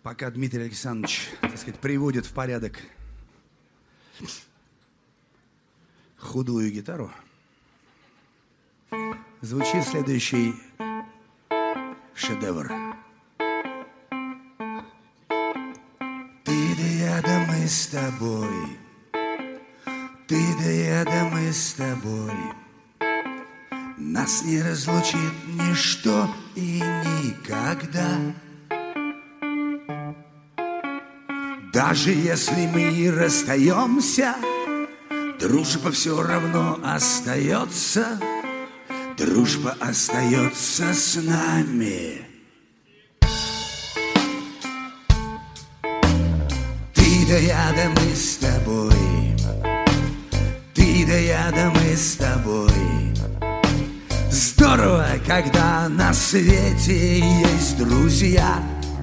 Пока Дмитрий Александрович, так сказать, приводит в порядок худую гитару, звучит следующий шедевр. Ты да я, да мы с тобой, ты да я, да мы с тобой. Нас не разлучит ничто и никогда. Даже если мы расстаемся, дружба все равно остается. Дружба остается с нами. Ты да я, да мы с тобой, ты да я, да мы с тобой. Здорово, когда на свете есть друзья.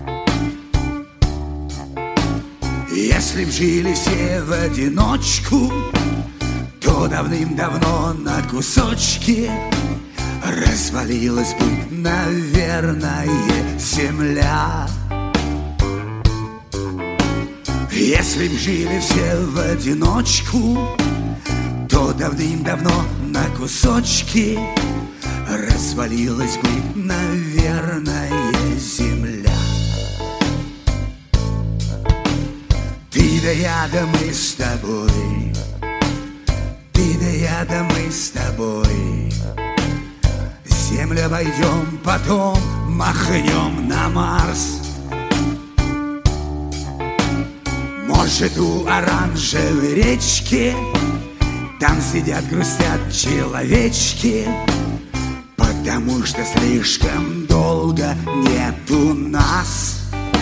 Если б жили все в одиночку, то давным-давно на кусочки развалилась бы, наверное, земля. Если б жили все в одиночку, то давным-давно на кусочки развалилась бы, наверное, земля. Ты да я, да мы с тобой, ты да я, да мы с тобой. Землю обойдем, потом махнем на Марс. Может, у оранжевой речки там сидят, грустят человечки, потому что слишком долго нету нас.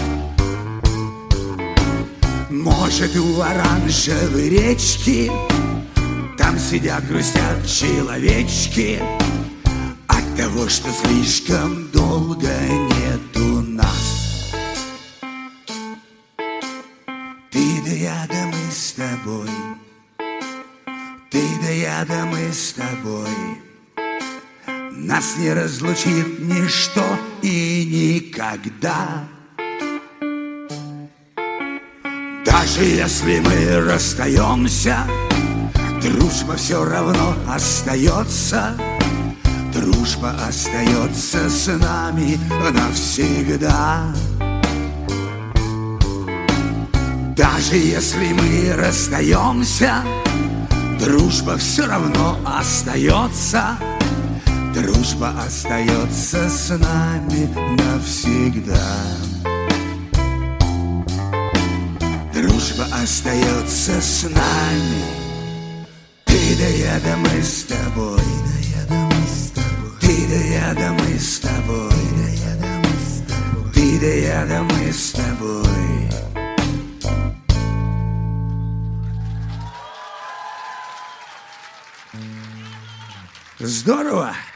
Может, у оранжевой речки там сидят, грустят человечки от того, что слишком долго нету нас. Ты да я, да мы с тобой, ты да я, да мы с тобой. Нас не разлучит ничто и никогда. Даже если мы расстаемся, дружба все равно остается. Дружба остается с нами навсегда. Даже если мы расстаемся, дружба все равно остается. Дружба остается с нами навсегда. Дружба остается с нами. Ты да я, да мы с тобой, ты да я, да мы с тобой, ты да я, да мы с тобой. Здорово!